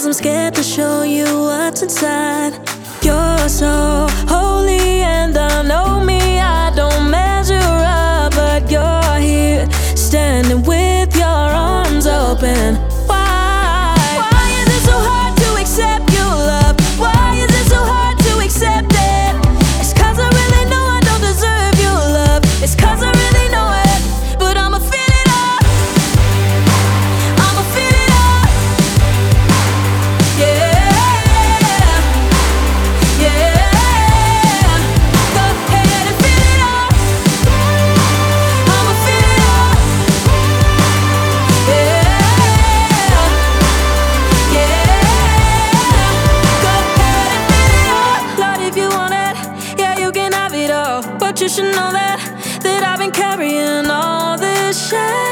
'cause I'm scared to show you what's inside. You're so holy and I know me, I don't measure up, but you're here standing with your arms open. Why is it so hard to accept your love? Why is it so hard to accept it? It's 'cause I really know I don't deserve your love. It's 'cause I really know it, but I'ma fill it up. I'ma fill it up. Yeah, yeah. Go ahead and fill it up. I'ma fill it up. Yeah, yeah. Go ahead and fill it up. Lord, if you want it, yeah, you can have it all. But you should know that I've been carrying all this shame.